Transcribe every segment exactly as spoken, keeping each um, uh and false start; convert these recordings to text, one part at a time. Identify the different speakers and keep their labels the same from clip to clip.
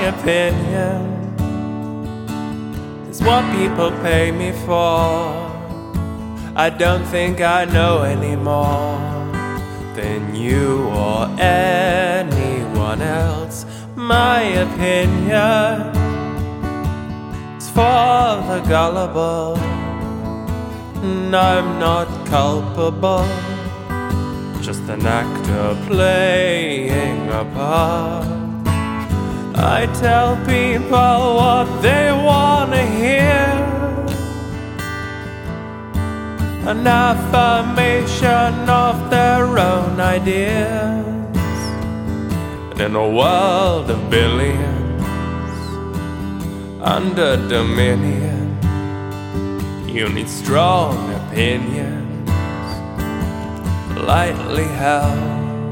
Speaker 1: opinion is what people pay me for. I don't think I know any more than you or anyone else. My opinion is for the gullible, and I'm not culpable, just an actor playing a part. I tell people what they wanna hear, an affirmation of their own ideas. And in a world of billions under dominion, you need strong opinions, lightly held.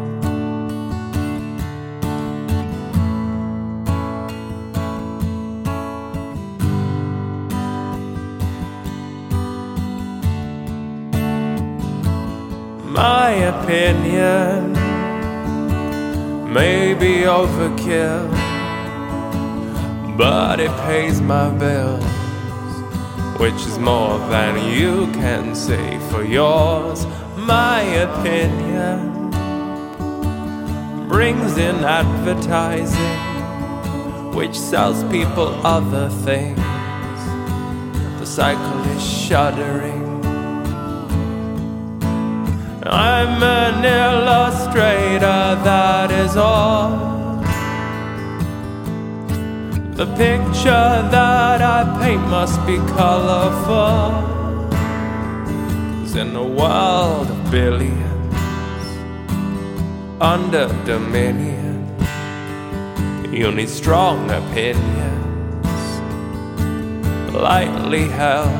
Speaker 1: My opinion may be overkill, but it pays my bills, which is more than you can say for yours. My opinion brings in advertising, which sells people other things. The cycle is shuddering. I'm an illustrator, that is all. The picture that I paint must be colorful, 'cause in a world of billions under dominion, you need strong opinions, lightly held.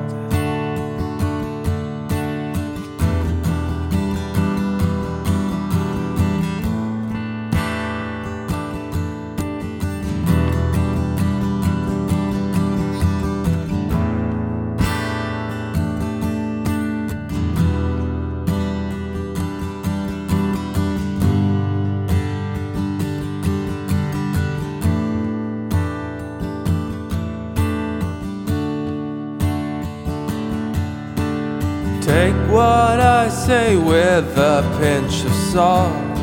Speaker 1: Take what I say with a pinch of salt.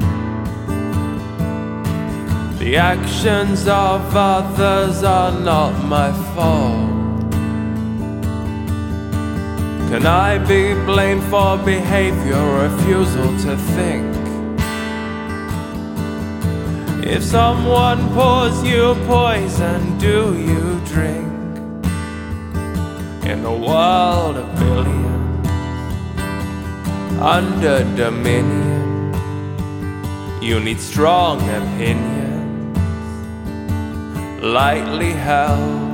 Speaker 1: The actions of others are not my fault. Can I be blamed for behavior or refusal to think? If someone pours you poison, do you drink? In a world of billions under dominion, you need strong opinions, lightly held.